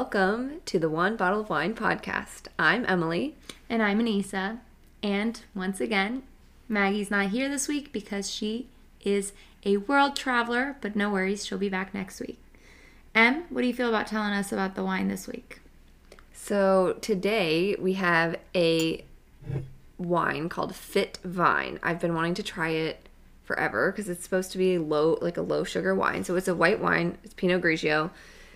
Welcome to the One Bottle of Wine podcast. I'm Emily. And I'm Anissa. And once again, Maggie's not here this week because she is a world traveler, but no worries, she'll be back next week. Em, what do you feel about telling us about the wine this week? So today we have a wine called Fit Vine. I've been wanting to try it forever because it's supposed to be a low sugar wine. So it's a white wine. It's Pinot Grigio.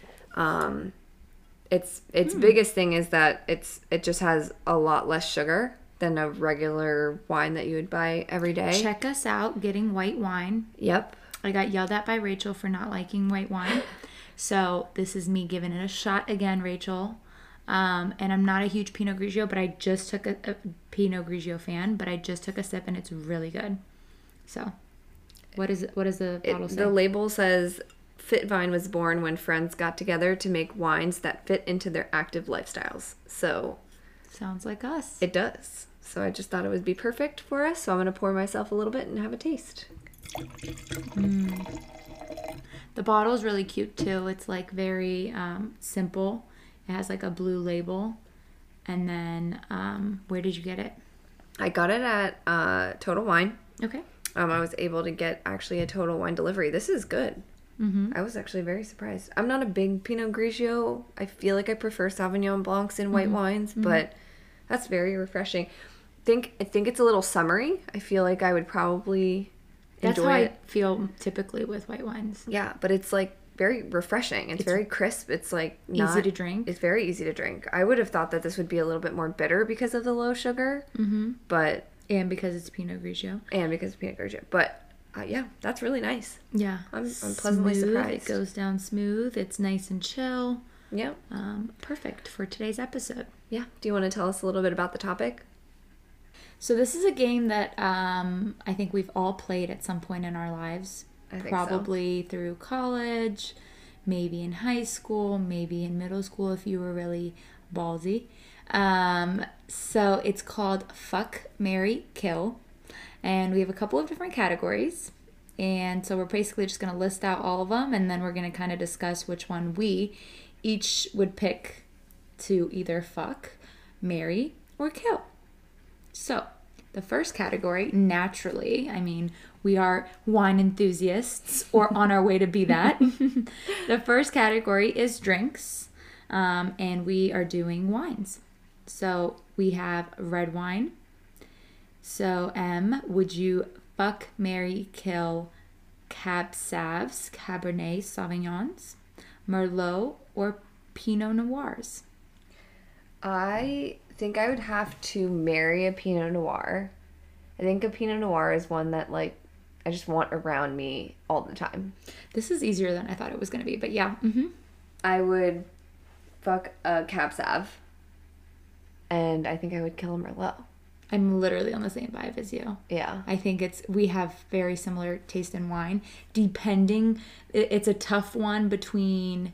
Its biggest thing is that it just has a lot less sugar than a regular wine that you would buy every day. Check us out getting white wine. Yep. I got yelled at by Rachel for not liking white wine. So this is me giving it a shot again, Rachel. And I'm not a huge Pinot Grigio, but I just took a Pinot Grigio fan, but I just took a sip and it's really good. So what does the bottle say? The label says Fit Vine was born when friends got together to make wines that fit into their active lifestyles. So sounds like us. It does. So I just thought it would be perfect for us. So I'm going to pour myself a little bit and have a taste. The bottle is really cute too. It's like very simple. It has like a blue label. And then where did you get it? I got it at Total Wine. Okay. I was able to get actually a Total Wine delivery. This is good. Mm-hmm. I was actually very surprised. I'm not a big Pinot Grigio. I feel like I prefer Sauvignon Blancs in white wines, but that's very refreshing. I think it's a little summery. I feel like I would probably That's enjoy how it. I feel typically with white wines. Yeah, but it's like very refreshing. It's very crisp. It's like Easy to drink. It's very easy to drink. I would have thought that this would be a little bit more bitter because of the low sugar, but And because it's Pinot Grigio. because of Pinot Grigio. But yeah, that's really nice. Yeah. I'm pleasantly surprised. It goes down smooth. It's nice and chill. Yeah. Perfect for today's episode. Yeah. Do you want to tell us a little bit about the topic? So this is a game that I think we've all played at some point in our lives. I think Probably through college, maybe in high school, maybe in middle school if you were really ballsy. So it's called Fuck, Marry, Kill. And we have a couple of different categories. And so we're basically just going to list out all of them. And then we're going to kind of discuss which one we each would pick to either fuck, marry, or kill. So the first category, naturally, I mean, we are wine enthusiasts or on our way to be that. The first category is drinks. And we are doing wines. So we have red wine. So, Em, would you fuck, marry, kill Cab Savs, Cabernet Sauvignons, Merlot, or Pinot Noirs? I think I would have to marry a Pinot Noir. I think a Pinot Noir is one that, like, I just want around me all the time. This is easier than I thought it was going to be, but yeah. I would fuck a Cab Sav, and I think I would kill a Merlot. I'm literally on the same vibe as you. Yeah. I think we have very similar taste in wine. It's a tough one between,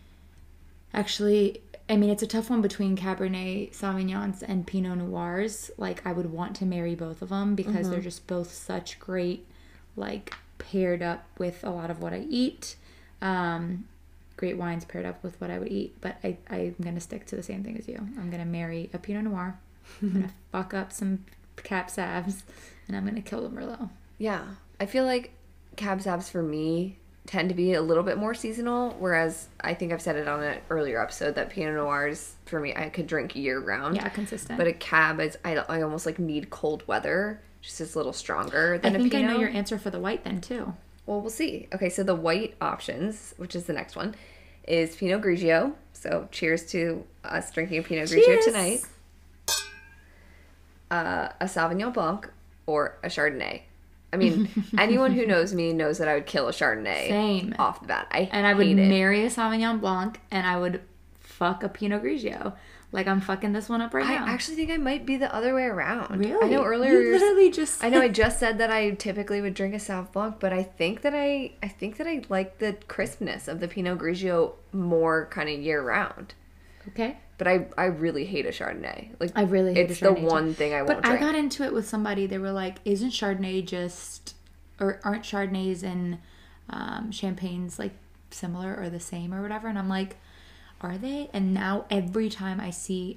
it's a tough one between Cabernet Sauvignons and Pinot Noirs. Like, I would want to marry both of them because they're just both such great, like, paired up with a lot of what I eat. Great wines paired up with what I would eat. But I'm going to stick to the same thing as you. I'm going to marry a Pinot Noir. I'm going to fuck up some Cab Savs, and I'm going to kill the Merlot. Yeah. I feel like Cab Savs for me tend to be a little bit more seasonal, whereas I think I've said it on an earlier episode that Pinot Noirs, for me, I could drink year round. Yeah, consistent. But a Cab is, I almost like need cold weather, just it's a little stronger than a Pinot. I think I know your answer for the white then, too. Well, we'll see. Okay, so the white options, which is the next one, is Pinot Grigio. So cheers to us drinking a Pinot Grigio tonight. A Sauvignon Blanc or a Chardonnay. I mean, anyone who knows me knows that I would kill a Chardonnay. Same. Off the bat. I would marry a Sauvignon Blanc, and I would fuck a Pinot Grigio. Like, I'm fucking this one up right now. I actually think I might be the other way around. Really? I know earlier you literally just... I know I just said that I typically would drink a Sauv Blanc, but I think that I like the crispness of the Pinot Grigio more kind of year round. Okay. But I really hate a Chardonnay. Like, I really hate it's a Chardonnay the one thing I won't drink. But I got into it with somebody. They were like, isn't Chardonnay just... Or aren't Chardonnays and champagnes, like, similar or the same or whatever? And I'm like... are they? And now every time I see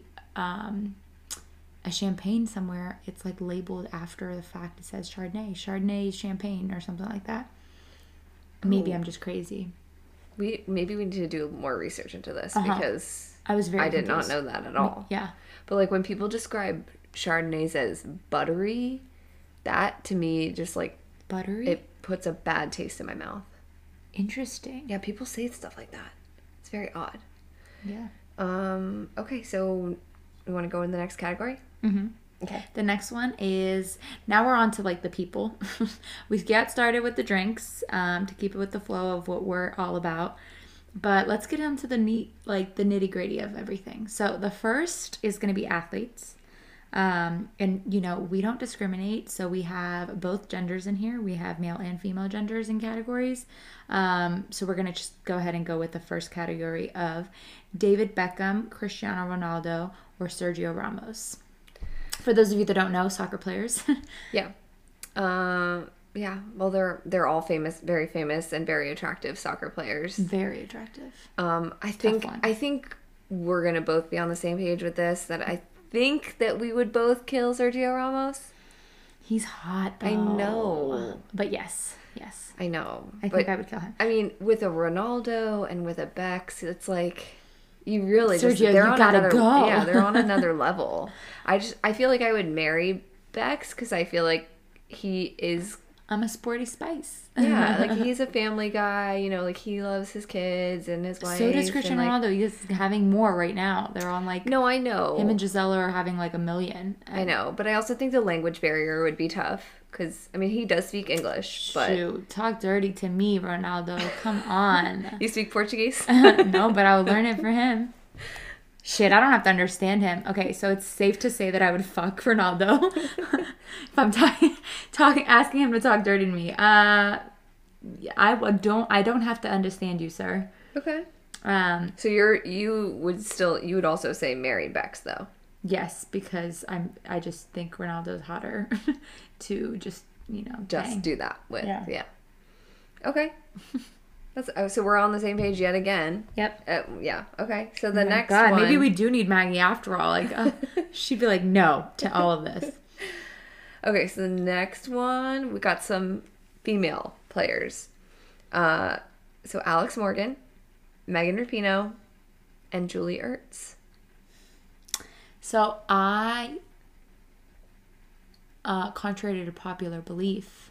a champagne somewhere, it's like labeled after the fact. It says Chardonnay champagne or something like that. Maybe I'm just crazy. Maybe we need to do more research into this because I was very did not confused. know that at all. Yeah. But like when people describe Chardonnays as buttery, that to me just like Buttery? it puts a bad taste in my mouth. Interesting. Yeah, people say stuff like that. It's very odd. Yeah. Okay, so we want to go in the next category? Mm-hmm. Okay. The next one is, now we're on to like the people. We get started with the drinks to keep it with the flow of what we're all about. But let's get into the nitty gritty of everything. So the first is going to be athletes. And, you know, we don't discriminate. So we have both genders in here. We have male and female genders in categories. So we're going to just go ahead and go with the first category of David Beckham, Cristiano Ronaldo, or Sergio Ramos. For those of you that don't know, soccer players. Yeah. Yeah. Well, they're all famous, very famous and very attractive soccer players. Very attractive. I think we're going to both be on the same page with this, that I think that we would both kill Sergio Ramos. He's hot, though. I know. But yes. I know. I think I would kill him. I mean, with a Ronaldo and with a Bex, it's like you really Sergio, they're you on gotta another go. Yeah, they're on another level. I feel like I would marry Bex because I feel like he is I'm a sporty spice. Yeah, like he's a family guy, you know, like he loves his kids and his wife. So does Cristiano Ronaldo. He's having more right now. They're on like... No, I know. Him and Gisela are having like 1 million. I know, but I also think the language barrier would be tough because, I mean, he does speak English, but... Shoot, talk dirty to me, Ronaldo. Come on. You speak Portuguese? No, but I will learn it for him. Shit, I don't have to understand him. Okay, so it's safe to say that I would fuck Ronaldo if I'm asking him to talk dirty to me. I don't have to understand you, sir. Okay. So you would also say marry Bex though. Yes, because I just think Ronaldo's hotter to just, you know, just do that with. Yeah. Okay. So we're on the same page yet again. Yep. Yeah. Okay. So the next God, one. maybe we do need Maggie after all. Like, she'd be like, no to all of this. Okay. So the next one, we got some female players. So Alex Morgan, Megan Rapinoe, and Julie Ertz. So I, contrary to popular belief,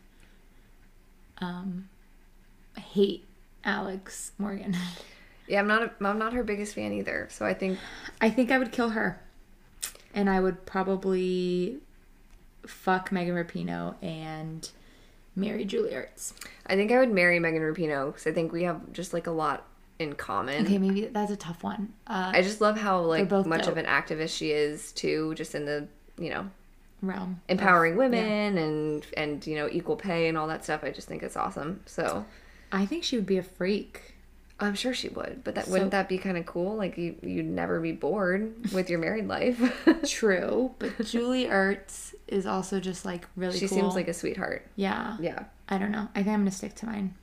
hate Alex Morgan. Yeah, I'm not her biggest fan either. So I think I would kill her, and I would probably fuck Megan Rapinoe and marry Julie Ertz. I think I would marry Megan Rapinoe because I think we have just like a lot in common. Okay, maybe that's a tough one. I just love how like much dope. of an activist she is too, just in the, you know, realm empowering women and you know, equal pay and all that stuff. I just think it's awesome. So I think she would be a freak. I'm sure she would, but wouldn't that be kind of cool? Like you'd never be bored with your married life. True, but Julie Ertz is also just like really she cool. seems like a sweetheart. Yeah. I don't know. I think I'm gonna stick to mine.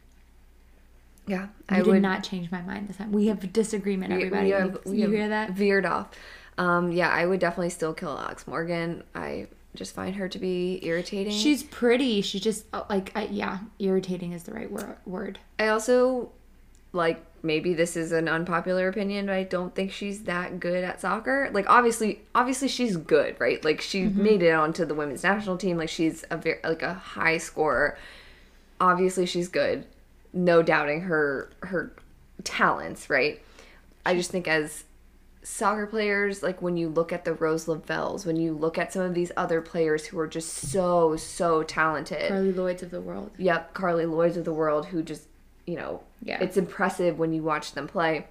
Yeah, I did not change my mind this time. We have a disagreement, everybody. You hear that? Veered off. Yeah, I would definitely still kill Alex Morgan. I just find her to be irritating. She's pretty. She just irritating is the right word. I also like, maybe this is an unpopular opinion, but I don't think she's that good at soccer. Like obviously she's good, right? Like she made it onto the women's national team. Like she's a high scorer. Obviously she's good. No doubting her talents, right? I just think as soccer players, like when you look at the Rose Lavelle's, when you look at some of these other players who are just so talented. Carly Lloyds of the world. Yep, Carly Lloyds of the world, who just, you know, it's impressive when you watch them play.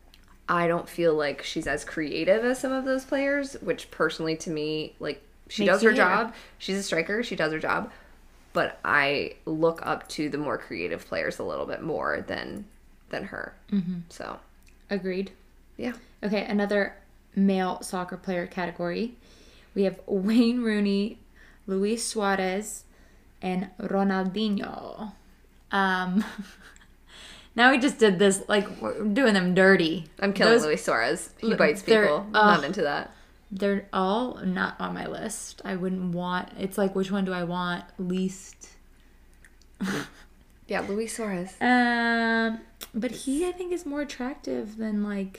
I don't feel like she's as creative as some of those players, which personally to me, like, she does her job. She's a striker. She does her job. But I look up to the more creative players a little bit more than her. Mm-hmm. So. Agreed. Yeah. Okay, another male soccer player category. We have Wayne Rooney, Luis Suarez, and Ronaldinho. Now we just did this, like, we're doing them dirty. I'm killing Luis Suarez. He bites people. Not into that. They're all not on my list. I wouldn't want... It's like, which one do I want least? Yeah, Luis Suarez. But he, I think, is more attractive than, like...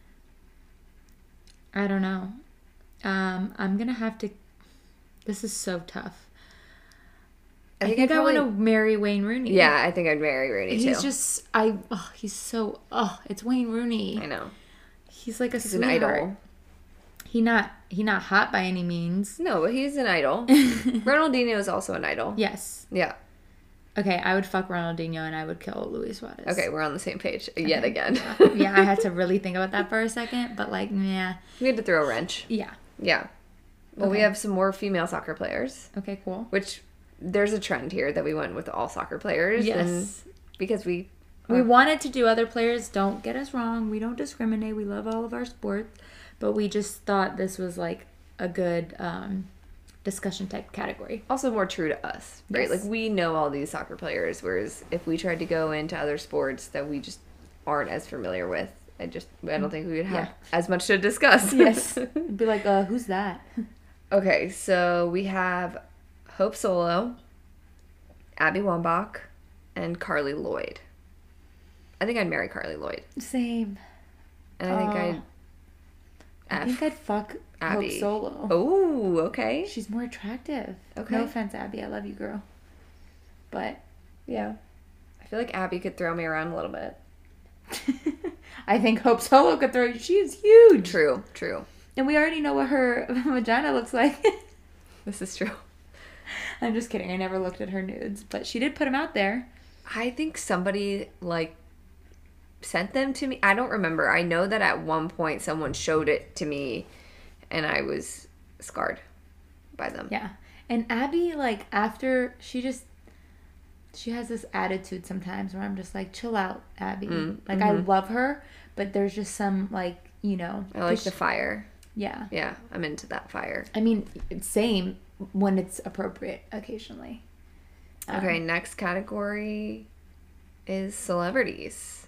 I don't know. I'm going to have to... This is so tough. I think I want to marry Wayne Rooney. Yeah, I think I'd marry Rooney too. He's just... he's so... it's Wayne Rooney. I know. He's like He's an idol. He not hot by any means. No, but he's an idol. Ronaldinho is also an idol. Yes. Yeah. Okay, I would fuck Ronaldinho and I would kill Luis Suarez. Okay, we're on the same page yet again. Yeah, I had to really think about that for a second, but like, yeah. We had to throw a wrench. Yeah. Yeah. Well, we have some more female soccer players. Okay, cool. Which, there's a trend here that we went with all soccer players. Yes. And because we wanted to do other players. Don't get us wrong. We don't discriminate. We love all of our sports. But we just thought this was like a good discussion type category. Also more true to us, right? Yes. Like we know all these soccer players, whereas if we tried to go into other sports that we just aren't as familiar with, I don't think we would have as much to discuss. Yes. Be like, who's that? Okay, so we have Hope Solo, Abby Wambach, and Carly Lloyd. I think I'd marry Carly Lloyd. Same. And I think I'd fuck Abby. Hope Solo. Oh, okay. She's more attractive. Okay. No offense, Abby. I love you, girl. But yeah, I feel like Abby could throw me around a little bit. I think Hope Solo could throw you. She is huge. True. And we already know what her vagina looks like. This is true. I'm just kidding. I never looked at her nudes, but she did put them out there. I think somebody sent them to me. I don't remember. I know that at one point someone showed it to me and I was scarred by them. Yeah. And Abby, after she has this attitude sometimes where I'm just like, chill out, Abby. I love her, but there's just some I like the fire. Yeah. Yeah, I'm into that fire. I mean, same when it's appropriate occasionally. Okay, next category is celebrities.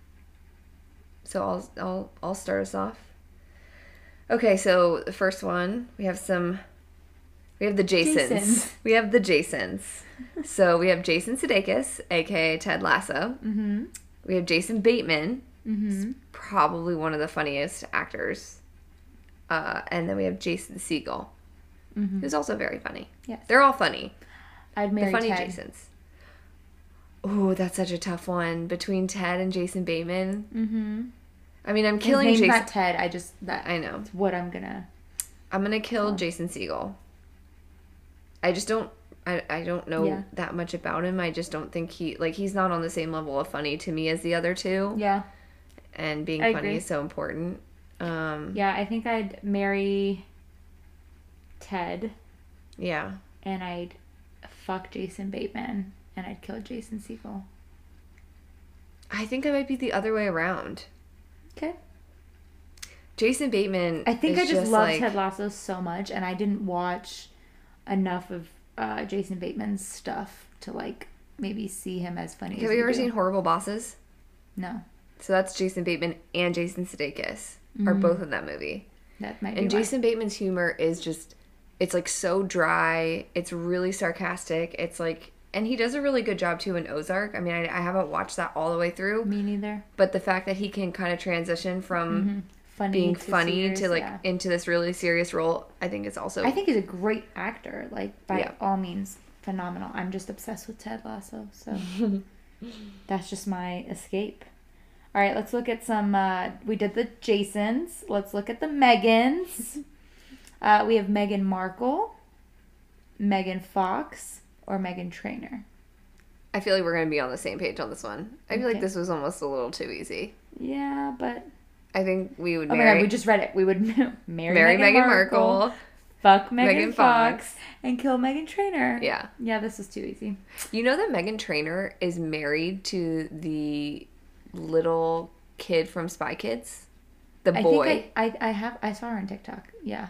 So I'll start us off. Okay, so the first one, we have the Jasons. We have the Jasons. So we have Jason Sudeikis, aka Ted Lasso. Mm-hmm. We have Jason Bateman. Mm-hmm. He's probably one of the funniest actors. And then we have Jason Segel, who's also very funny. Yes. They're all funny. I'd marry the funny Ted. Jasons. Oh, that's such a tough one between Ted and Jason Bateman. Mm-hmm. I mean, I'm killing His name's Jason. not Ted. I know. That's what I'm gonna. I'm gonna kill Jason Segel. I just don't. I don't know that much about him. I just don't think he's not on the same level of funny to me as the other two. Yeah. And being funny is so important. Yeah, I think I'd marry Ted. Yeah. And I'd fuck Jason Bateman. And I'd kill Jason Segel. I think I might be the other way around. Okay. Jason Bateman. I think I just love Ted Lasso so much, and I didn't watch enough of Jason Bateman's stuff to maybe see him as funny. Have you ever seen Horrible Bosses? No. So that's Jason Bateman and Jason Sudeikis are both in that movie. That might be And Jason Bateman's humor is just, it's so dry. It's really sarcastic. It's and he does a really good job too in Ozark. I mean, I haven't watched that all the way through. Me neither. But the fact that he can kind of transition from being funny to into this really serious role, I think it's also. I think he's a great actor. By all means, phenomenal. I'm just obsessed with Ted Lasso, so that's just my escape. All right, let's look at some. We did the Jasons. Let's look at the Megans. We have Meghan Markle, Megan Fox, or Meghan Trainor. I feel like we're going to be on the same page on this one. I feel like this was almost a little too easy. Yeah, but I think we would marry... Oh my God, we just read it. We would marry Meghan Markle, fuck Megan Fox, and kill Meghan Trainor. Yeah. Yeah, this was too easy. You know that Meghan Trainor is married to the little kid from Spy Kids? The boy. I saw her on TikTok. Yeah.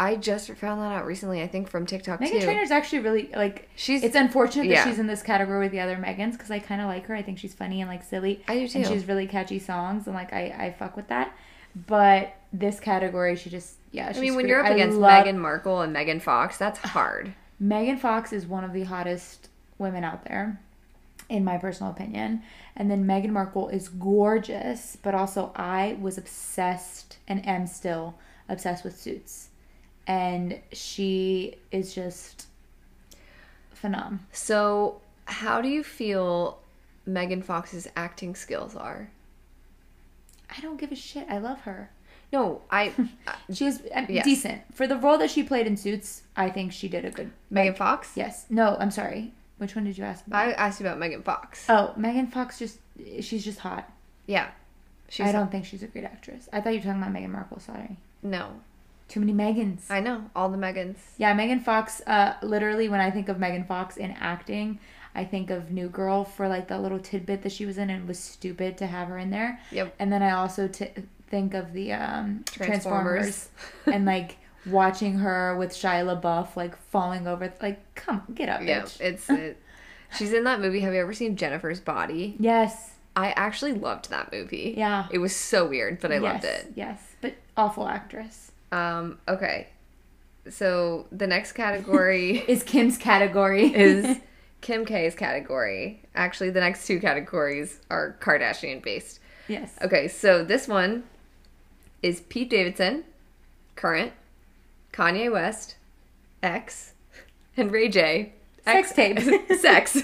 I just found that out recently, I think from TikTok Meghan too. Trainor's actually really, like, She's it's unfortunate that yeah. she's in this category with the other Megans, because I kind of like her. I think she's funny and, like, silly. I do too. And she has really catchy songs, and, like, I fuck with that. But this category, she just, yeah, she's I mean, when great. you're up against Meghan Markle and Megan Fox, that's hard. Megan Fox is one of the hottest women out there, in my personal opinion. And then Meghan Markle is gorgeous, but also I was obsessed and am still obsessed with Suits. And she is just phenomenal. So, how do you feel Megan Fox's acting skills are? I don't give a shit. I love her. No, She's Yes. decent. For the role that she played in Suits, I think she did a good... Megan Fox? Yes. No, I'm sorry. Which one did you ask about? I asked you about Megan Fox. Oh, Megan Fox she's just hot. Yeah. I don't think she's a great actress. I thought you were talking about Meghan Markle, sorry. No. Too many Megans. I know. All the Megans. Yeah, Megan Fox, literally when I think of Megan Fox in acting, I think of New Girl for like that little tidbit that she was in, and it was stupid to have her in there. Yep. And then I also think of the Transformers and like watching her with Shia LaBeouf like falling over, like, come, get up, bitch. Yeah, she's in that movie. Have you ever seen Jennifer's Body? Yes. I actually loved that movie. Yeah. It was so weird, but I loved it. Yes, but awful actress. Okay. So the next category is Kim's category. is Kim K's category. Actually, the next two categories are Kardashian based. Yes. Okay, so this one is Pete Davidson, current, Kanye West, ex, and Ray J. Sex tapes. Sex.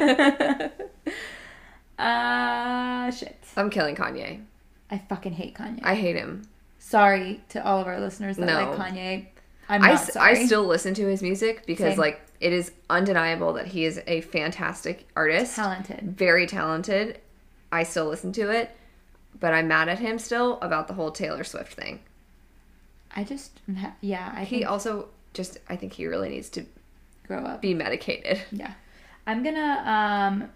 Shit. I'm killing Kanye. I fucking hate Kanye. I hate him. Sorry to all of our listeners that No. like Kanye. I'm not sorry. I still listen to his music because, Same. like, it is undeniable that he is a fantastic artist. Talented. Very talented. I still listen to it, but I'm mad at him still about the whole Taylor Swift thing. I just, yeah. He also just, I think he really needs to grow up. be medicated. Yeah. I'm gonna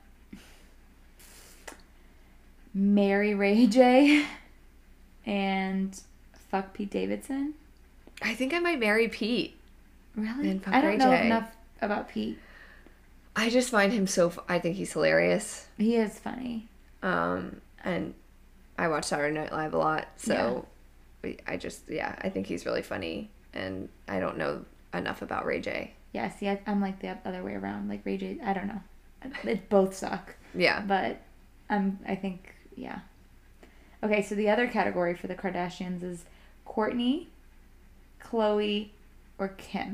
marry Ray J and fuck Pete Davidson. I think I might marry Pete. Really? And fuck I don't Ray know J. enough about Pete. I just find him I think he's hilarious. He is funny. And I watch Saturday Night Live a lot, so I think he's really funny, and I don't know enough about Ray J. Yeah, see, I'm like the other way around. Like Ray J, I don't know. It both suck. Yeah. But I think, yeah. Okay, so the other category for the Kardashians is Kourtney, Khloe, or Kim.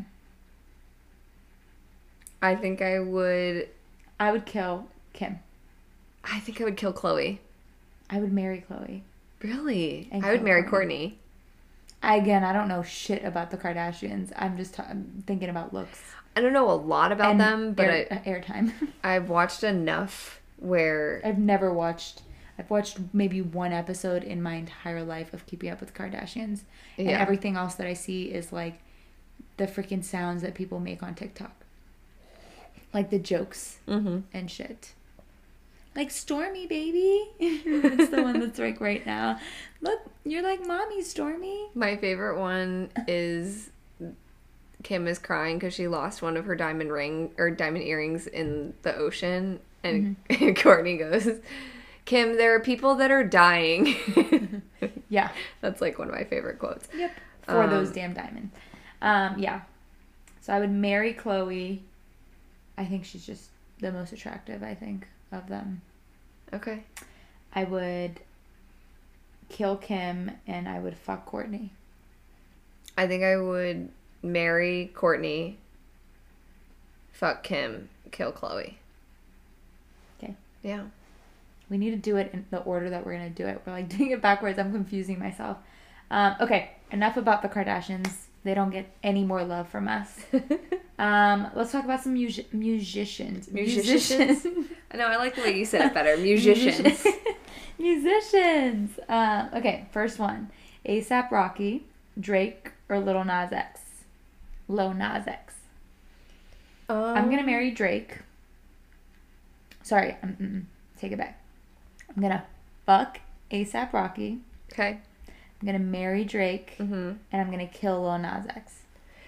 I think I would kill Kim. I think I would kill Khloe. I would marry Khloe. Really? And I would kill marry Kourtney. Kourtney. Again, I don't know shit about the Kardashians. I'm just thinking about looks. I don't know a lot about And them, but airtime. I've watched enough where I've watched maybe one episode in my entire life of Keeping Up with the Kardashians. And Yeah. everything else that I see is like the freaking sounds that people make on TikTok. Like the jokes and shit. Like Stormy, baby. It's the one that's like right now. Look, you're like mommy, Stormy. my favorite one is Kim is crying because she lost one of her diamond earrings in the ocean, and Kourtney goes, "Kim, there are people that are dying." Yeah. That's like one of my favorite quotes. Yep. For those damn diamonds. Yeah. So I would marry Khloe. I think she's just the most attractive, I think, of them. Okay. I would kill Kim and I would fuck Kourtney. I think I would marry Kourtney, fuck Kim, kill Khloe. Okay. Yeah. We need to do it in the order that we're going to do it. We're like doing it backwards. I'm confusing myself. Okay. Enough about the Kardashians. They don't get any more love from us. Let's talk about some musicians. Musicians? I know, I like the way you said it better. Musicians. Musicians. Okay, first one. A$AP Rocky, Drake, or Lil Nas X? Lil Nas X. I'm going to marry Drake. Sorry, take it back. I'm going to fuck A$AP Rocky. Okay. I'm going to marry Drake. Mm-hmm. And I'm going to kill Lil Nas X.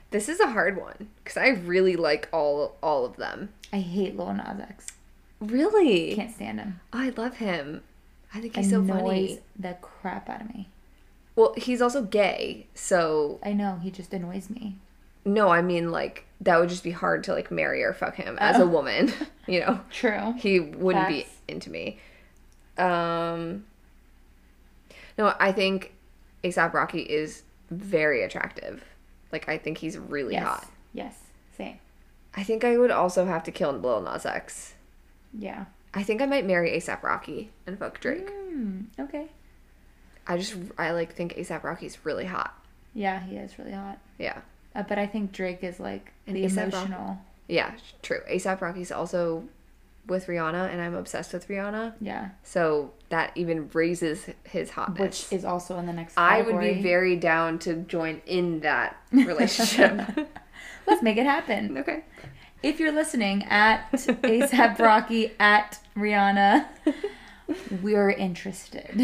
This is a hard one because I really like all of them. I hate Lil Nas X. Really? Can't stand him. Oh, I love him. I think he's so funny. Annoys the crap out of me. Well, he's also gay, so I know, he just annoys me. no, I mean like that would just be hard to like marry or fuck him as a woman, you know. True. He wouldn't be Facts. into me. No, I think A$AP Rocky is very attractive. Like I think he's really hot. Yes. Same. I think I would also have to kill Lil Nas X. Yeah. I think I might marry A$AP Rocky and fuck Drake. Okay. I like think A$AP Rocky's really hot. Yeah, he is really hot. Yeah. But I think Drake is like And the A$AP emotional. Yeah, true. A$AP Rocky's also with Rihanna, and I'm obsessed with Rihanna. Yeah. So that even raises his hotness. Which is also in the next I category. would be very down to join in that relationship. Let's make it happen. Okay. If you're listening at A$AP Rocky at Rihanna, we're interested.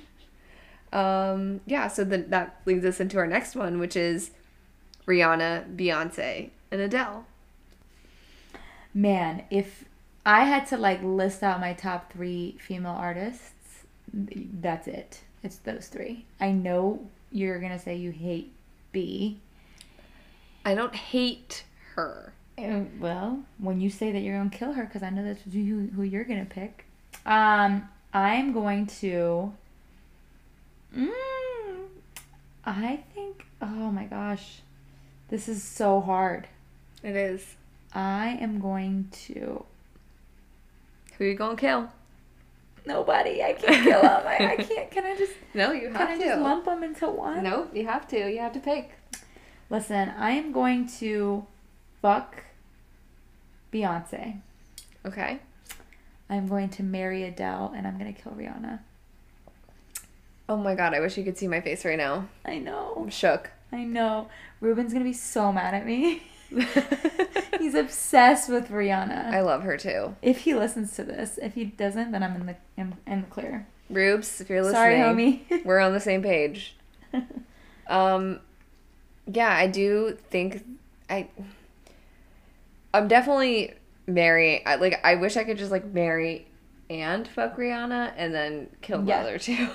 Yeah, so then that leads us into our next one, which is Rihanna, Beyonce, and Adele. Man, if I had to like list out my top 3 female artists, that's it. It's those 3. I know you're gonna say you hate B. I don't hate her. Well, when you say that you're gonna kill her, because I know that's who you're gonna pick. I'm going to. I think. Oh my gosh, this is so hard. It is. I am going to. Who you gonna kill? Nobody. I can't kill them. I can't. Can I just? No, you have Can to. I just lump them into one? No, you have to. You have to pick. Listen, I am going to fuck Beyonce. Okay. I'm going to marry Adele, and I'm going to kill Rihanna. Oh my god, I wish you could see my face right now. I know. I'm shook. I know. Ruben's going to be so mad at me. He's obsessed with Rihanna. I love her too. If he listens to this. If he doesn't, then I'm in the clear. Rubes, if you're listening. Sorry, homie. We're on the same page. Yeah, I do think I'm definitely marrying. I wish I could just like marry and fuck Rihanna and then kill the other two.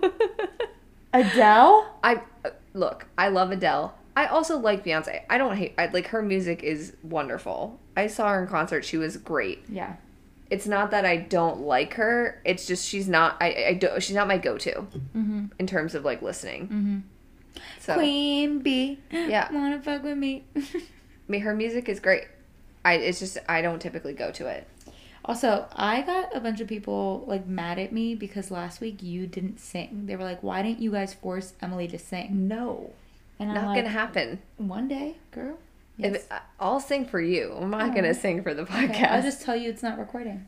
Adele? Look, I love Adele. I also like Beyonce. I don't hate. Like her music is wonderful. I saw her in concert. She was great. Yeah. It's not that I don't like her. It's just she's not. She's not my go-to in terms of like listening. So, Queen Bee. Yeah. Wanna fuck with me? I mean, her music is great. It's just I don't typically go to it. Also, I got a bunch of people like mad at me because last week you didn't sing. They were like, "Why didn't you guys force Emily to sing?" No, And I'm not like, gonna happen. One day, girl. Yes. I'll sing for you. I'm not gonna sing for the podcast. Okay, I'll just tell you it's not recording.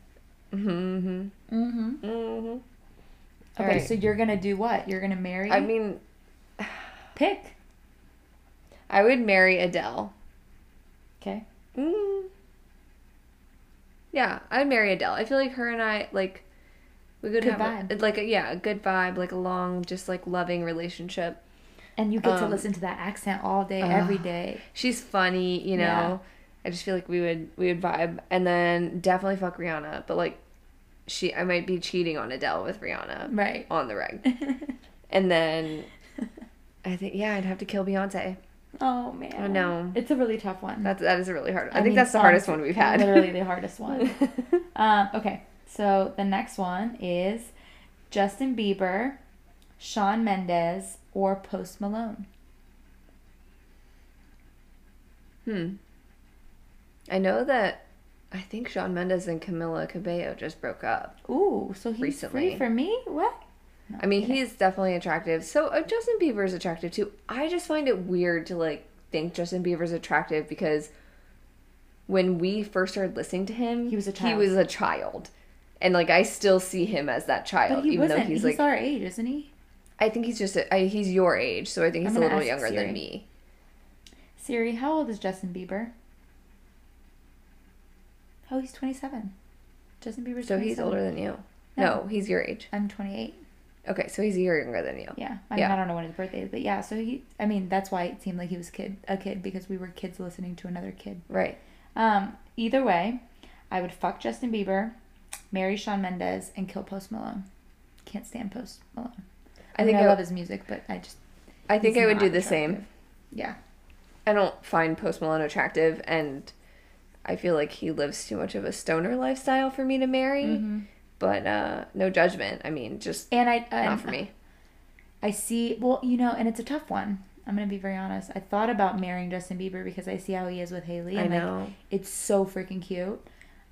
Okay, Okay, so you're gonna do what? You're gonna marry? I mean, Pick. I would marry Adele. Okay. Yeah, I'd marry Adele. I feel like her and I like we could Good have vibe. a good vibe, like a long, just like loving relationship. And you get to listen to that accent all day, every day. She's funny, you know. Yeah. I just feel like we would vibe, and then definitely fuck Rihanna. But like, I might be cheating on Adele with Rihanna, Right. on the reg. And then I think I'd have to kill Beyonce. Oh man. I know. It's a really tough one. That is a really hard. I think mean, that's the hardest one we've had. Literally the hardest one. Okay, so the next one is Justin Bieber, Shawn Mendes, or Post Malone. I know that I think Shawn Mendes and Camila Cabello just broke up. Ooh, so he's Recently. free for me? What? No, I mean, kidding. he's definitely attractive. So Justin Bieber's attractive too. I just find it weird to like think Justin Bieber's attractive because when we first started listening to him, He was a child. He was a child. And like I still see him as that child, But he even wasn't. though he's He's like our age, isn't he? I think he's just he's your age, so I think he's I'm a gonna little ask younger Siri. than me. Siri, how old is Justin Bieber? Oh, he's 27. Justin Bieber's So 27. he's older than you. No. No, he's your age. I'm 28. Okay, so he's a year younger than you. Yeah. I mean, I don't know when his birthday is, but yeah. So that's why it seemed like he was a kid because we were kids listening to another kid. Right. Either way, I would fuck Justin Bieber, marry Shawn Mendes, and kill Post Malone. Can't stand Post Malone. I love his music, but I think I would do the same. Yeah. I don't find Post Malone attractive, and I feel like he lives too much of a stoner lifestyle for me to marry. Mm-hmm. But no judgment. I mean, just not for me. I see. Well, and it's a tough one. I'm gonna be very honest. I thought about marrying Justin Bieber because I see how he is with Hailey. I know. Like, it's so freaking cute.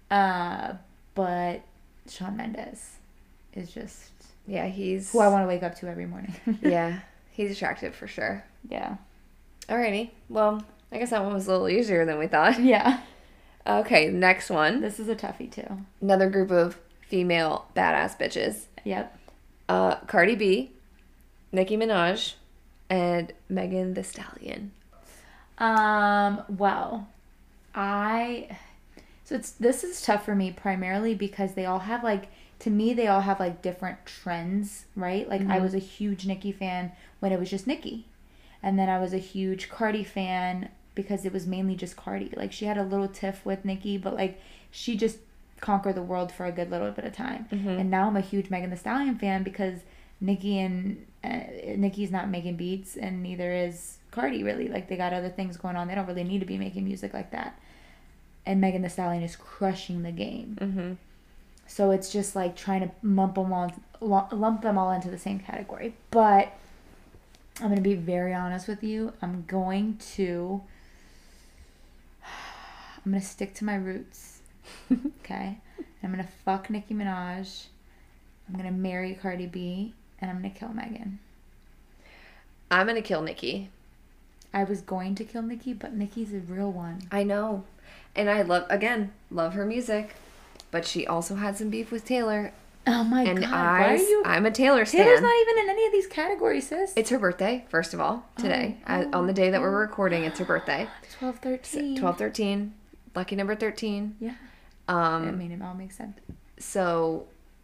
But Shawn Mendes is just he's who I want to wake up to every morning. Yeah, he's attractive for sure. Yeah. Alrighty. Well, I guess that one was a little easier than we thought. Yeah. Okay, next one. This is a toughie too. Another group of female badass bitches. Yep. Cardi B, Nicki Minaj, and Megan Thee Stallion. Well, this is tough for me primarily because they all have they all have different trends, right? Like I was a huge Nicki fan when it was just Nicki. And then I was a huge Cardi fan because it was mainly just Cardi. Like she had a little tiff with Nicki, but she just conquer the world for a good little bit of time. Mm-hmm. And now I'm a huge Megan Thee Stallion fan because Nicki's not making beats and neither is Cardi really. Like they got other things going on. They don't really need to be making music like that. And Megan Thee Stallion is crushing the game. Mm-hmm. So it's just trying to lump them all into the same category. But I'm going to be very honest with you. I'm going to stick to my roots. Okay? I'm going to fuck Nicki Minaj. I'm going to marry Cardi B. And I'm going to kill Megan. I'm going to kill Nicki. I was going to kill Nicki, but Nicki's a real one. I know. And I love her music. But she also had some beef with Taylor. Oh my God. Why are you... I'm a Taylor stan. Taylor's not even in any of these categories, sis. It's her birthday, first of all, today. On the day that we're recording, it's her birthday. 12/13. 12/13. Lucky number 13. Yeah. I mean, it all makes sense. So,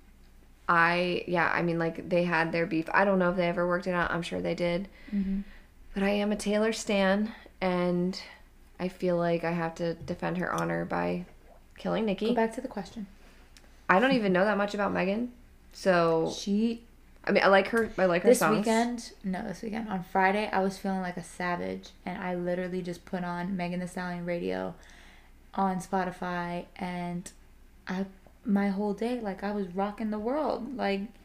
they had their beef. I don't know if they ever worked it out. I'm sure they did. Mm-hmm. But I am a Taylor stan, and I feel like I have to defend her honor by killing Nicki. Go back to the question. I don't even know that much about Megan. So I like her songs. This weekend. On Friday, I was feeling like a savage, and I literally just put on Megan Thee Stallion radio on Spotify, and my whole day, I was rocking the world.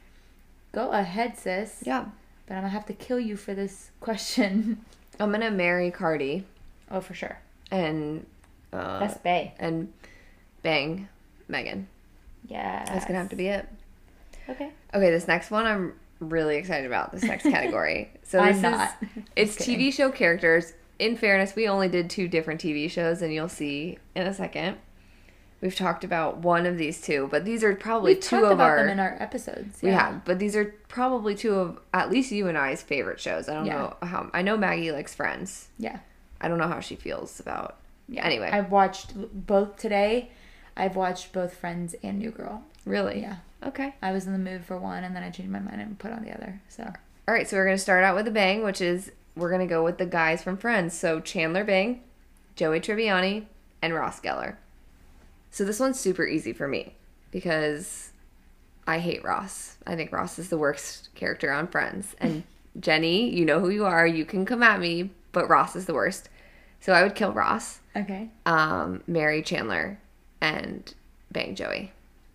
Go ahead, sis. Yeah. But I'm gonna have to kill you for this question. I'm gonna marry Cardi. Oh, for sure. And that's bae. And bang Megan. Yeah. That's gonna have to be it. Okay. Okay, this next one I'm really excited about. This next category. So I'm not. It's TV show characters. In fairness, we only did 2 different TV shows, and you'll see in a second. We've talked about one of these 2, but these are probably 2 of our... We've talked about them in our episodes. Yeah. We have, but these are probably 2 of at least you and I's favorite shows. I don't know how... I know Maggie likes Friends. Yeah. I don't know how she feels about... Yeah. Anyway. I've watched both today. I've watched both Friends and New Girl. Really? Yeah. Okay. I was in the mood for one, and then I changed my mind and put on the other. So. All right, so we're going to start out with a bang, which is we're going to go with the guys from Friends. So Chandler Bing, Joey Tribbiani, and Ross Geller. So this one's super easy for me because I hate Ross. I think Ross is the worst character on Friends. And Jenny, you know who you are. You can come at me, but Ross is the worst. So I would kill Ross. Okay. Marry Chandler and bang Joey.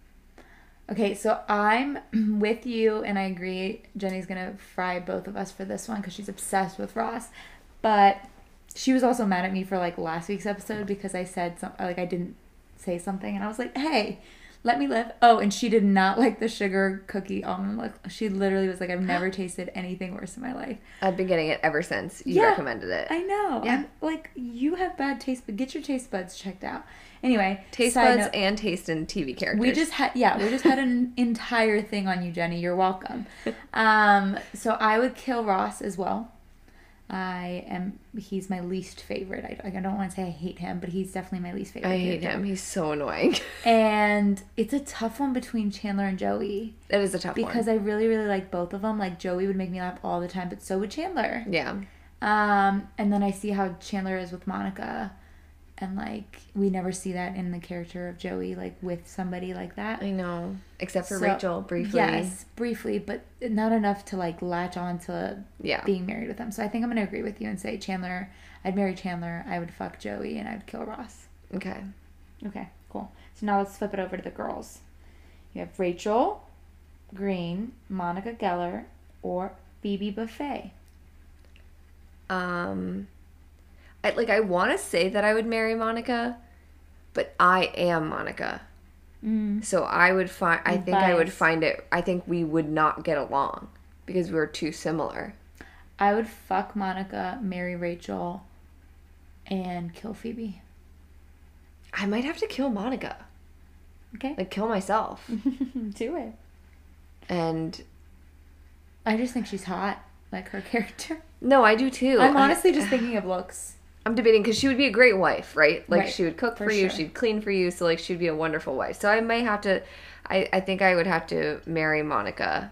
Okay, so I'm with you, and I agree. Jenny's going to fry both of us for this one because she's obsessed with Ross. But she was also mad at me for, last week's episode because I said something, I didn't say something, and I was like, hey, let me live. Oh, and she did not like the sugar cookie almond. She literally was like, I've never tasted anything worse in my life. I've been getting it ever since you recommended it. I know. Yeah. You have bad taste, but get your taste buds checked out. Anyway, taste buds and taste in TV characters. We just had an entire thing on you, Jenny. You're welcome. So I would kill Ross as well. He's my least favorite. I don't want to say I hate him, but he's definitely my least favorite. I hate him. He's so annoying. And it's a tough one between Chandler and Joey. It is a tough one. Because I really, really like both of them. Like, Joey would make me laugh all the time, but so would Chandler. Yeah. And then I see how Chandler is with Monica. And, like, we never see that in the character of Joey, like, with somebody like that. I know. Except for Rachel, briefly. Yes, briefly, but not enough to, like, latch on to being married with him. So I think I'm going to agree with you and say Chandler. I'd marry Chandler, I would fuck Joey, and I'd kill Ross. Okay. Okay, cool. So now let's flip it over to the girls. You have Rachel Green, Monica Geller, or Phoebe Buffay. I want to say that I would marry Monica, but I am Monica. So I would find, I think we would not get along because we're too similar. I would fuck Monica, marry Rachel, and kill Phoebe. I might have to kill Monica. Okay. Like, kill myself. Do it. And I just think she's hot, like her character. No, I do too. I'm honestly just thinking of looks. I'm debating because she would be a great wife, right? Like, right. She would cook for you, she'd clean for you, so, like, she'd be a wonderful wife. So I might have to, I think I would have to marry Monica.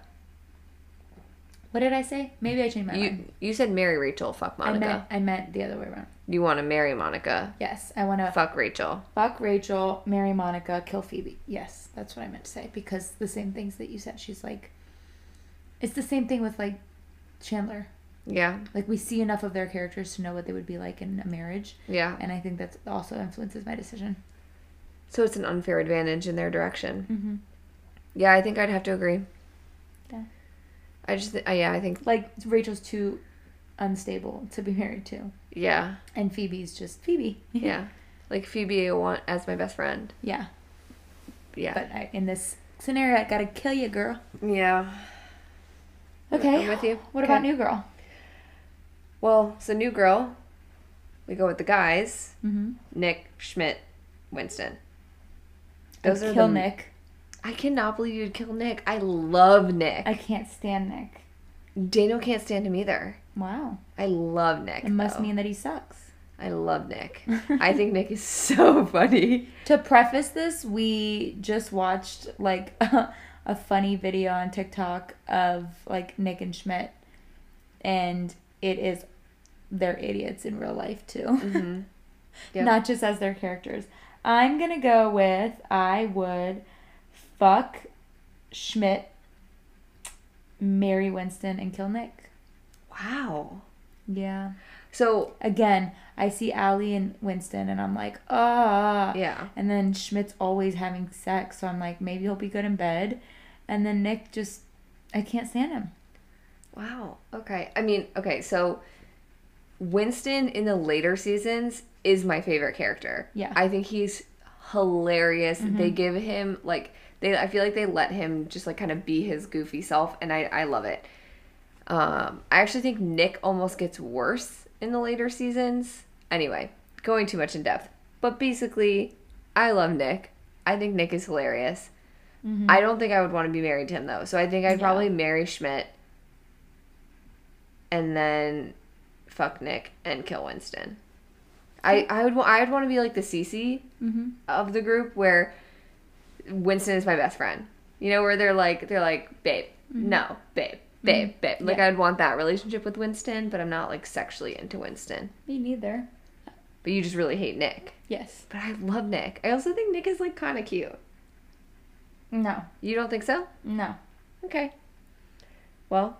What did I say? Maybe I changed my mind. You said marry Rachel, fuck Monica. I meant the other way around. You want to marry Monica? Yes, I want to... Fuck Rachel. Fuck Rachel, marry Monica, kill Phoebe. Yes, that's what I meant to say. Because the same things that you said, she's like... It's the same thing with, like, Chandler. Yeah. Like, we see enough of their characters to know what they would be like in a marriage. Yeah. And I think that also influences my decision. So it's an unfair advantage in their direction. Mm-hmm. Yeah, I think I'd have to agree. Yeah. I think... Like, Rachel's too unstable to be married to. Yeah. And Phoebe's just Phoebe. Yeah. Like, Phoebe I want as my best friend. Yeah. Yeah. But in this scenario, I gotta kill you, girl. Yeah. Okay. I'm with you. What about New Girl? Well, so New Girl, we go with the guys. Mm-hmm. Nick, Schmidt, Winston. Kill Nick. I cannot believe you'd kill Nick. I love Nick. I can't stand Nick. Dano can't stand him either. Wow. I love Nick. It must mean that he sucks. I love Nick. I think Nick is so funny. To preface this, we just watched like a funny video on TikTok of like Nick and Schmidt, and they're idiots in real life too. Mm-hmm. Yep. Not just as their characters. I'm gonna go with I would fuck Schmidt, marry Winston, and kill Nick. Wow. Yeah. So again, I see Allie and Winston, and I'm like, ah. Yeah. And then Schmidt's always having sex, so I'm like, maybe he'll be good in bed. And then Nick I can't stand him. Wow. Okay. I mean, okay, so Winston in the later seasons is my favorite character. Yeah. I think he's hilarious. Mm-hmm. They give him, like, I feel like they let him just, like, kind of be his goofy self, and I love it. I actually think Nick almost gets worse in the later seasons. Anyway, going too much in depth. But basically, I love Nick. I think Nick is hilarious. Mm-hmm. I don't think I would want to be married to him, though. So I think I'd probably marry Schmidt and then fuck Nick and kill Winston. I'd want to be like the Cece mm-hmm. of the group, where Winston is my best friend. You know, where they're like, babe, mm-hmm. no, babe. Babe. Like, I'd want that relationship with Winston, but I'm not, like, sexually into Winston. Me neither. But you just really hate Nick. Yes. But I love Nick. I also think Nick is, like, kind of cute. No. You don't think so? No. Okay. Well,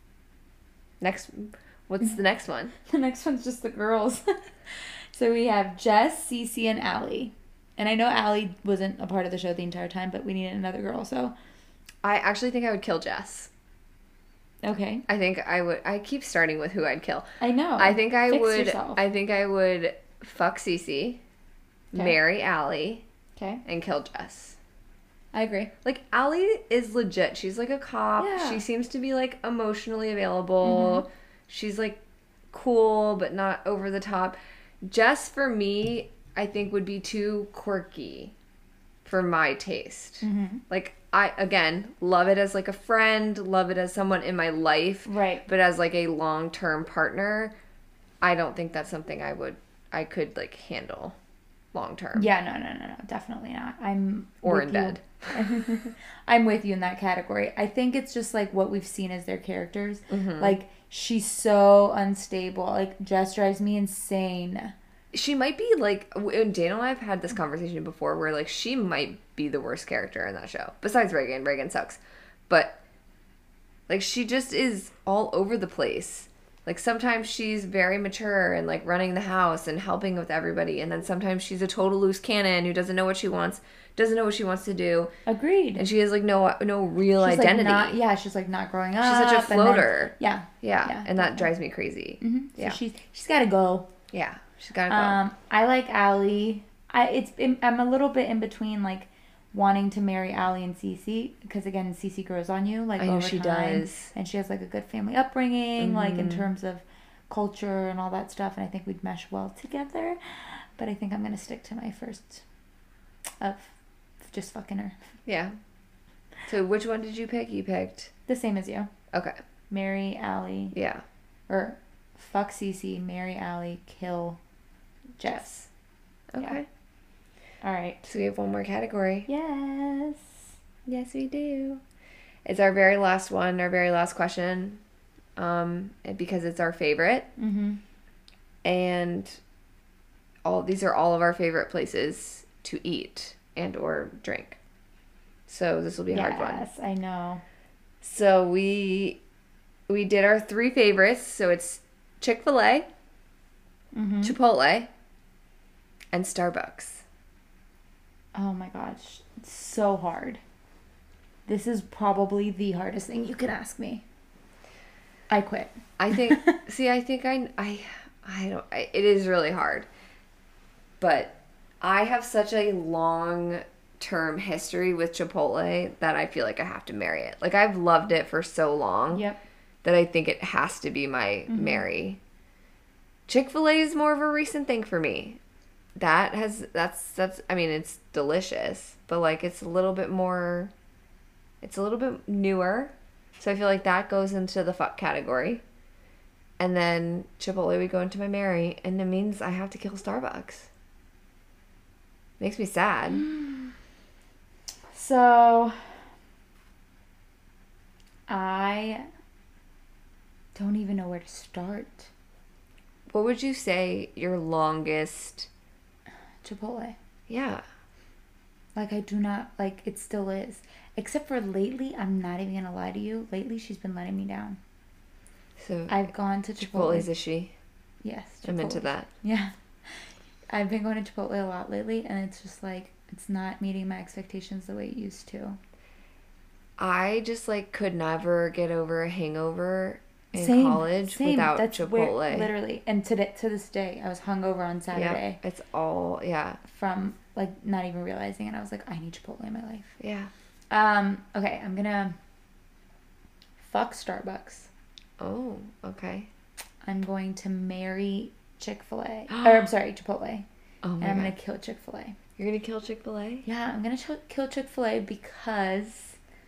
what's the next one? The next one's just the girls. So we have Jess, Cece, and Allie. And I know Allie wasn't a part of the show the entire time, but we needed another girl, so. I actually think I would kill Jess. Okay. I think I would. I keep starting with who I'd kill. I know. I think I Fix would. Yourself. I think I would fuck Cece, marry Allie, and kill Jess. I agree. Like, Allie is legit. She's like a cop. Yeah. She seems to be like emotionally available. Mm-hmm. She's like cool, but not over the top. Jess, for me, I think would be too quirky for my taste. Mm-hmm. Like, I, again, love it as, like, a friend, love it as someone in my life. Right. But as, like, a long-term partner, I don't think that's something I could like handle long term. Yeah, no, definitely not. I'm Or with in you. bed. I'm with you in that category. I think it's just like what we've seen as their characters. Like she's so unstable. Like Jess drives me insane. She might be like, and Dana and I have had this conversation before where like she might be the worst character in that show. Besides Reagan. Reagan sucks. But like she just is all over the place. Like sometimes she's very mature and like running the house and helping with everybody. And then sometimes she's a total loose cannon who doesn't know what she wants, doesn't know what she wants to do. Agreed. And she has like no real She's identity. Like she's like not growing up. She's such a floater. Yeah. And that drives me crazy. So she's got to go. Yeah. She's got to go. I like Allie. I'm a little bit in between like wanting to marry Allie and Cece because again Cece grows on you like I know over she time, does. and she has like a good family upbringing like in terms of culture and all that stuff, and I think we'd mesh well together. But I think I'm gonna stick to my first of just fucking her. Yeah. So which one did you pick? You picked The same as you. Okay. Marry Allie. Yeah. Or fuck Cece, marry Allie, kill Jess. Okay. Yeah. All right. So we have one more category. Yes. Yes, we do. It's our very last one, our very last question. Because it's our favorite. And these are all of our favorite places to eat and or drink. So this will be a hard one. Yes, I know. So we did our 3 favorites. So it's Chick-fil-A, Chipotle, and Starbucks. Oh my gosh. It's so hard. This is probably the hardest thing you could ask me. I quit. I think, it is really hard. But I have such a long-term history with Chipotle that I feel like I have to marry it. Like, I've loved it for so long that I think it has to be my marry. Chick-fil-A is more of a recent thing for me. That's I mean, it's delicious, but like it's a little bit newer. So I feel like that goes into the fuck category. And then Chipotle would go into my marry, and it means I have to kill Starbucks. Makes me sad. So I don't even know where to start. What would you say your longest... Chipotle. Yeah. Like, I do not, like, it still is. Except for lately, I'm not even going to lie to you. Lately, she's been letting me down. So I've gone to Chipotle. Chipotle's a she? Yes. Chipotle. I'm into that. Yeah. I've been going to Chipotle a lot lately, and it's just, like, it's not meeting my expectations the way it used to. I just, like, could never get over a hangover in college Same. without That's Chipotle. Where, literally. And to this day, I was hungover on Saturday. Yeah, it's all, From, like, not even realizing it. I was like, I need Chipotle in my life. Yeah. Okay, I'm gonna fuck Starbucks. Oh, okay. I'm going to marry Chick-fil-A. Or, I'm sorry, Chipotle. Oh, my And I'm gonna kill Chick-fil-A. You're gonna kill Chick-fil-A? Yeah, I'm gonna kill Chick-fil-A because...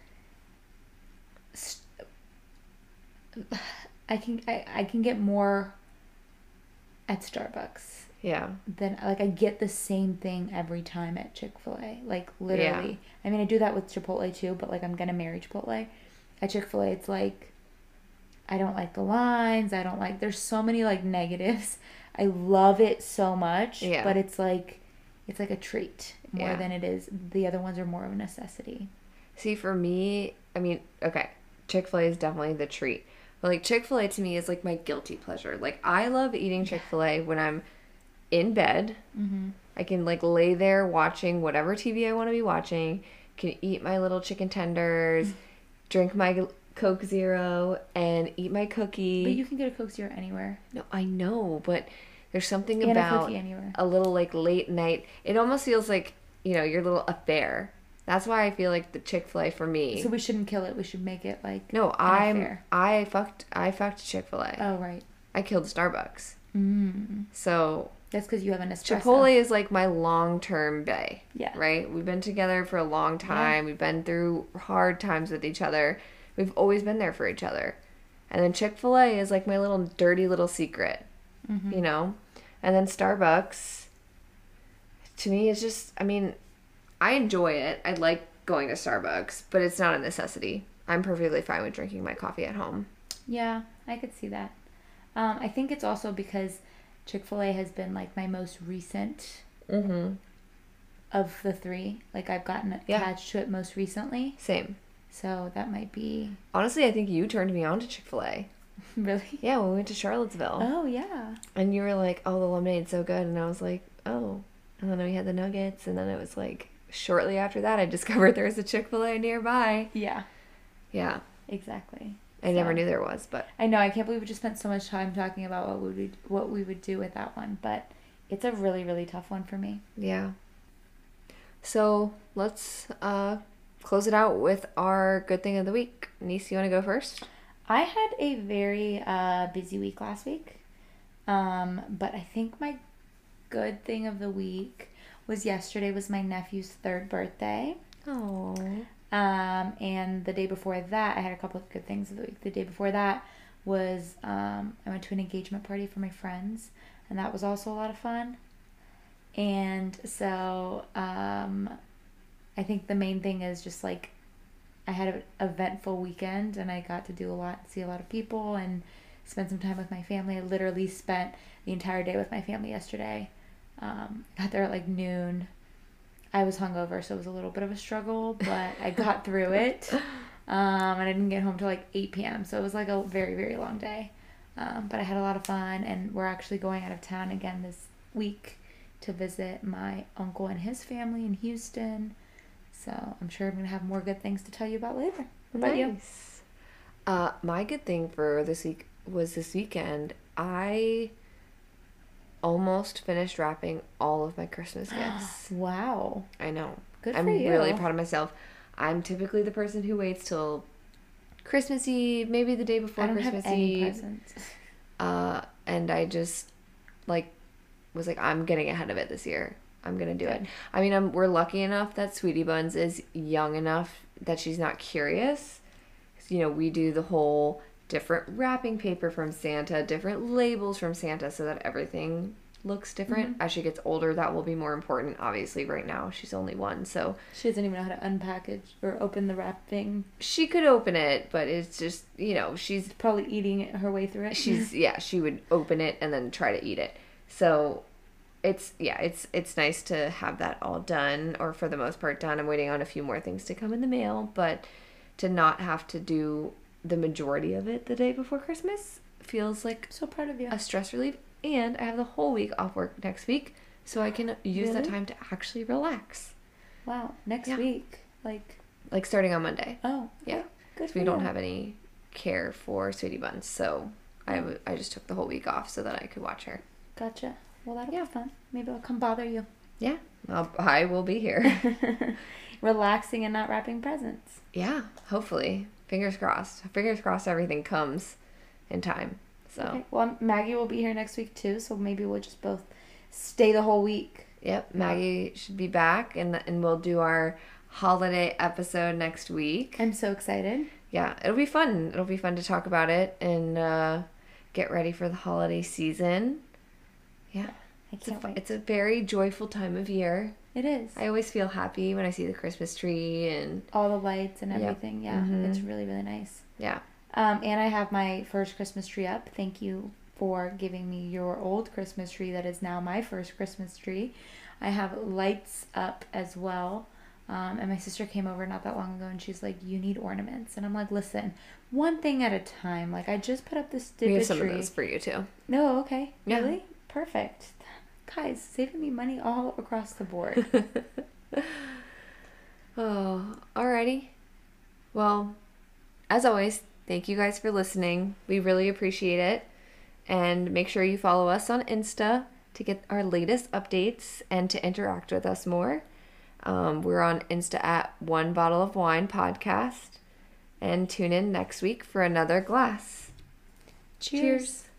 I can get more at Starbucks. Yeah. Then I get the same thing every time at Chick-fil-A. Like literally. Yeah. I mean, I do that with Chipotle too, but like I'm gonna marry Chipotle. At Chick-fil-A, it's like I don't like the lines. There's so many like negatives. I love it so much, but it's like a treat more than it is. The other ones are more of a necessity. See, for me, I mean, okay, Chick-fil-A is definitely the treat. But like Chick-fil-A to me is like my guilty pleasure. Like I love eating Chick-fil-A when I'm in bed. I can like lay there watching whatever TV I want to be watching. Can eat my little chicken tenders, drink my Coke Zero, and eat my cookie. But you can get a Coke Zero anywhere. No, I know, but there's something and about a little like late night. It almost feels like, you know, your little affair. That's why I feel like the Chick-fil-A for me. So we shouldn't kill it. We should make it like no. I fucked Chick-fil-A. Oh right. I killed Starbucks. So that's because you have an espresso. Chipotle is like my long-term bae. Yeah. Right. We've been together for a long time. Yeah. We've been through hard times with each other. We've always been there for each other. And then Chick-fil-A is like my little dirty little secret. you know? And then Starbucks, to me, is just, I mean, I enjoy it. I like going to Starbucks, but it's not a necessity. I'm perfectly fine with drinking my coffee at home. Yeah, I could see that. I think it's also because Chick-fil-A has been like my most recent of the three. Like I've gotten attached to it most recently. Same. So that might be... Honestly, I think you turned me on to Chick-fil-A. Really? Yeah, when we went to Charlottesville. Oh, yeah. And you were like, oh, the lemonade's so good. And I was like, oh. And then we had the nuggets. And then it was like, shortly after that, I discovered there was a Chick-fil-A nearby. Yeah. Yeah. Exactly. I never knew there was, but... I know, I can't believe we just spent so much time talking about what we would do with that one. But it's a really, really tough one for me. Yeah. So, let's close it out with our good thing of the week. Niece, you want to go first? I had a very busy week last week. But I think my good thing of the week was yesterday was my nephew's 3rd birthday. Oh. And the day before that, I had a couple of good things of the week. The day before that was I went to an engagement party for my friends, and that was also a lot of fun. And so I think the main thing is just like I had an eventful weekend, and I got to do a lot, see a lot of people, and spend some time with my family. I literally spent the entire day with my family yesterday. Got there at like noon. I was hungover, so it was a little bit of a struggle, but I got through it. And I didn't get home till like 8 p.m., so it was like a very, very long day. But I had a lot of fun, and we're actually going out of town again this week to visit my uncle and his family in Houston. So I'm sure I'm going to have more good things to tell you about later. What about you? My good thing for this week was this weekend. I almost finished wrapping all of my Christmas gifts. Wow. I know. Good I'm for you. really proud of myself. I'm typically the person who waits till Christmas Eve, maybe the day before Christmas Eve. Presents. And I just was like, I'm getting ahead of it this year. I'm gonna do it. I mean, we're lucky enough that Sweetie Buns is young enough that she's not curious. You know, we do the whole different wrapping paper from Santa, different labels from Santa, so that everything looks different. As she gets older, that will be more important. Obviously, right now she's only 1, so she doesn't even know how to unpackage or open the wrapping. She could open it, but it's just, you know, she's probably eating it her way through it. She would open it and then try to eat it. So it's nice to have that all done, or for the most part done. I'm waiting on a few more things to come in the mail, but to not have to do the majority of it the day before Christmas feels like so proud of you. A stress relief. And I have the whole week off work next week, so I can use that time to actually relax. Wow. Next week? Like starting on Monday. Oh. Yeah. Good so we don't have any care for Sweetie Buns, so I just took the whole week off so that I could watch her. Gotcha. Well, that'll be fun. Maybe I'll come bother you. Yeah. I will be here. Relaxing and not wrapping presents. Yeah. Hopefully. Fingers crossed. Fingers crossed everything comes in time. So. Okay. Well, Maggie will be here next week too, so maybe we'll just both stay the whole week. Yep. Maggie should be back, and we'll do our holiday episode next week. I'm so excited. Yeah. It'll be fun. It'll be fun to talk about it and get ready for the holiday season. Yeah. I can't wait. It's a very joyful time of year. It is. I always feel happy when I see the Christmas tree and all the lights and everything. Yep. Yeah. It's really, really nice. Yeah. And I have my first Christmas tree up. Thank you for giving me your old Christmas tree that is now my first Christmas tree. I have lights up as well. And my sister came over not that long ago, and she's like, you need ornaments. And I'm like, listen, one thing at a time. Like, I just put up this stupid tree. We have some of those for you, too. No, okay. Yeah. Really? Perfect. Guys, saving me money all across the board. Oh, alrighty. Well, as always, thank you guys for listening. We really appreciate it. And make sure you follow us on Insta to get our latest updates and to interact with us more. We're on Insta at One Bottle of Wine Podcast. And tune in next week for another glass. Cheers.